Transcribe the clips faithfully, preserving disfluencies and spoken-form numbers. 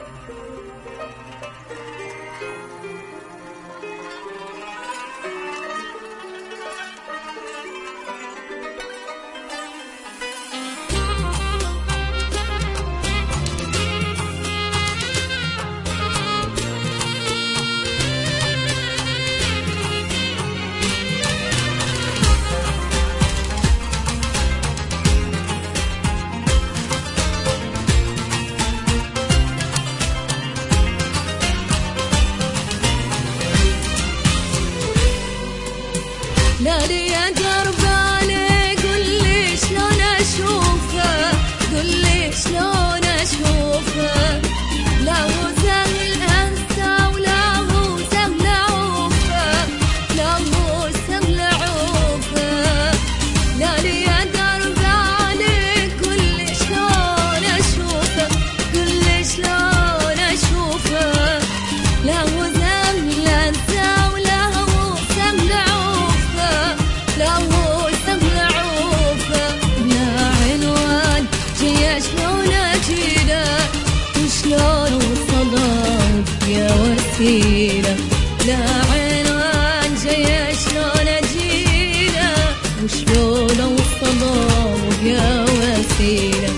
نادي يا درباني قولي شلون اشوفه، قولي شلون اشوفه، لا هو سهل انسى ولا هو سهل اعوفه، لا هو سهل اعوفه. نادي يا درباني قولي شلون اشوفه، قولي شلون اشوفه، لا هو سهل انسى ولا هو سهل اعوفه، لا هو سهل اعوفه. بلا عنوان جاي شلون اجيله وشلون وصله يا وسيله، لا عنوان جاي شلون اجيله وشلون وصله يا وسيله.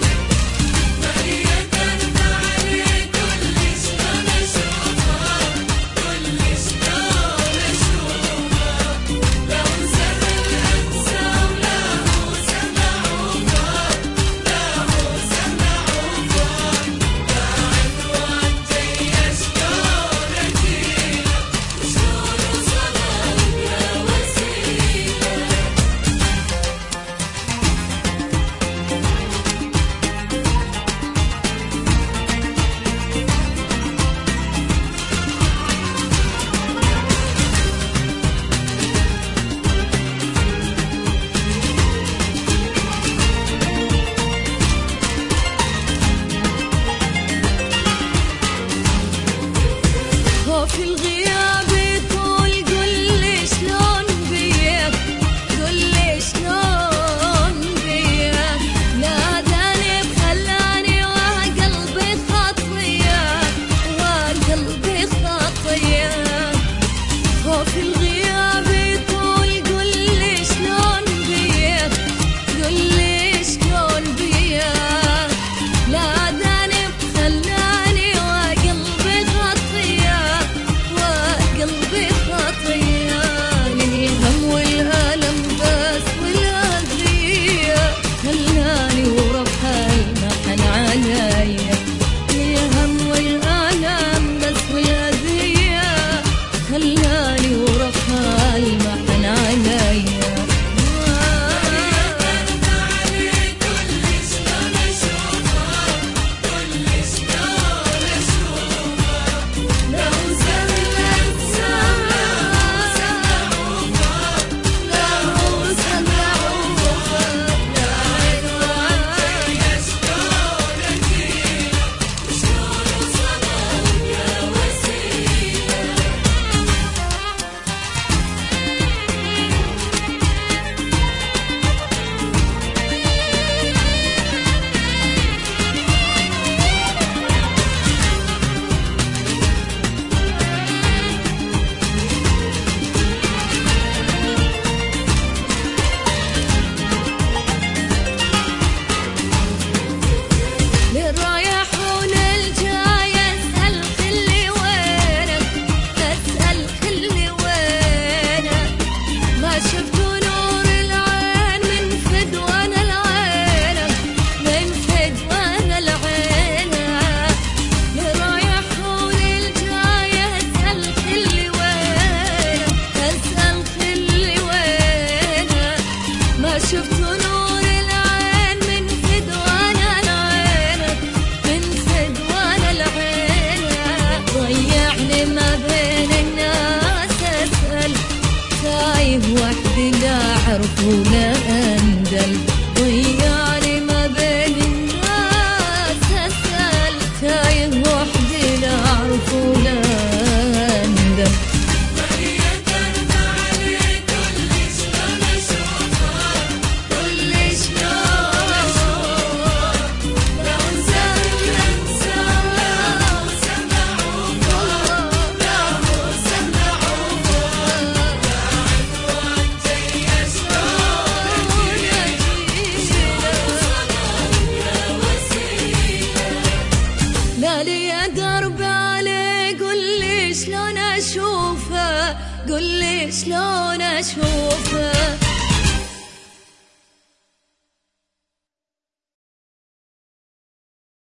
لالي درب عليه قولي شلون اشوفه قولي شلون اشوفه